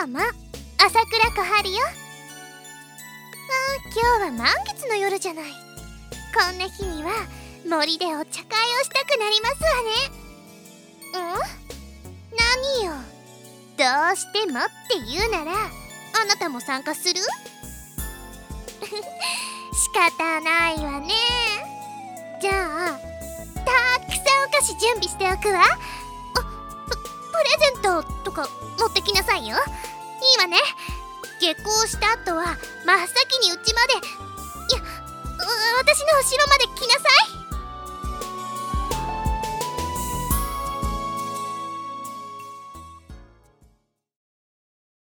どうも、朝倉小春よ。今日は満月の夜じゃない。こんな日には森でお茶会をしたくなりますわね。何よ、どうしてもって言うならあなたも参加する？仕方ないわね。じゃあたくさんお菓子準備しておくわ。プレゼントとか持ってきなさいよ。いいわね。下校した後は真っ先にうちまで、いや、私の後ろまで来なさい。